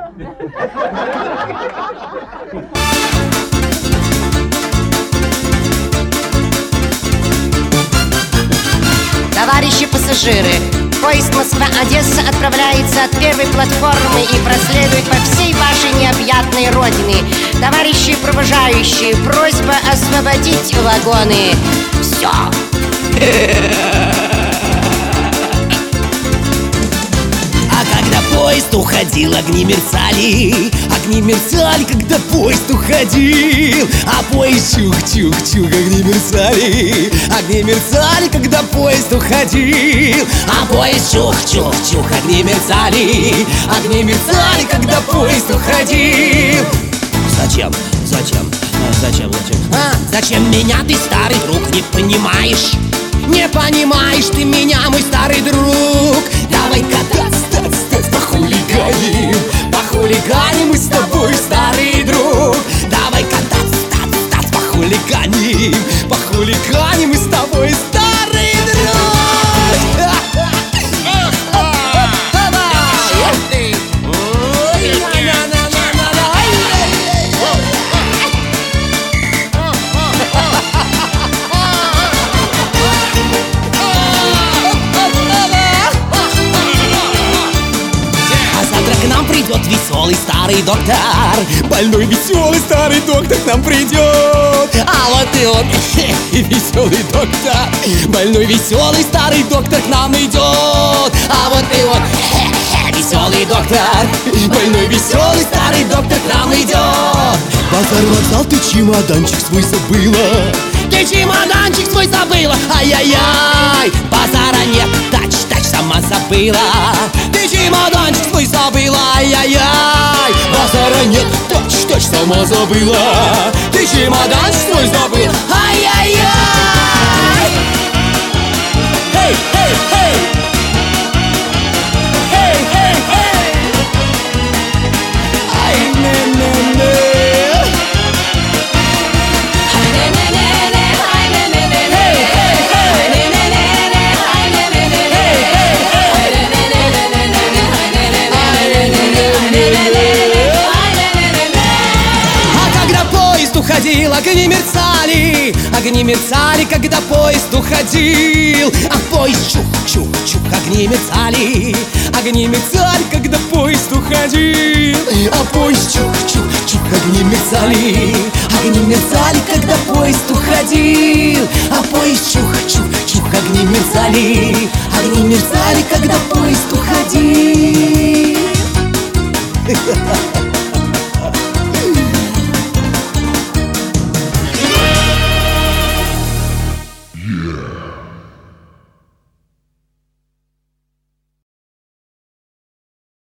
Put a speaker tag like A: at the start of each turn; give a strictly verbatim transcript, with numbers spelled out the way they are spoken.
A: Товарищи пассажиры, поезд Москва-Одесса отправляется от первой платформы и проследует по всей вашей необъятной родине. Товарищи провожающие, просьба освободить вагоны. Все.
B: А когда поезд уходил, огни мерцали, огни мерцали, когда поезд уходил. А поезд чух-чух-чух, огни мерцали, огни мерцали, когда поезд уходил. А поезд чух-чух-чух, огни мерцали, огни мерцали, когда поезд уходил. Зачем? Зачем? Зачем? Зачем? А, зачем меня ты, старый друг, не понимаешь? Не понимаешь ты меня, мой старый друг. Давай-ка тац-тац-тац похулиганим, похулиганим мы с тобой, старый друг. Давай-ка тац-тац-тац похулиганим, похулиганим мы с тобой, старый друг. Придет веселый старый доктор, больной веселый старый доктор к нам придет. А вот и он, веселый доктор, больной веселый старый доктор к нам идет. А вот и он, веселый доктор, больной веселый старый доктор к нам идет. Базар вокзал, ты чемоданчик свой забыла, ты чемоданчик свой забыла. Ай-яй-яй, базара нет, тач-тач сама забыла. Ты чемоданчик свой забыла, ай-яй-яй, базара нет, тач-тач сама забыла. Ты чемоданчик свой забыла, ай-яй-яй. Эй, эй, эй, эй, эй, эй. Ай-не-не-не. Уходил, огни мерцали, огни мерцали, когда поезд уходил. А поезд чух-чух-чух, огни мерцали, огни мерцали, когда поезд уходил. А поезд чух-чух-чух, огни мерцали, огни мерцали, когда поезд уходил. А поезд чух-чух-чух, огни мерцали, огни мерцали, когда поезд уходил.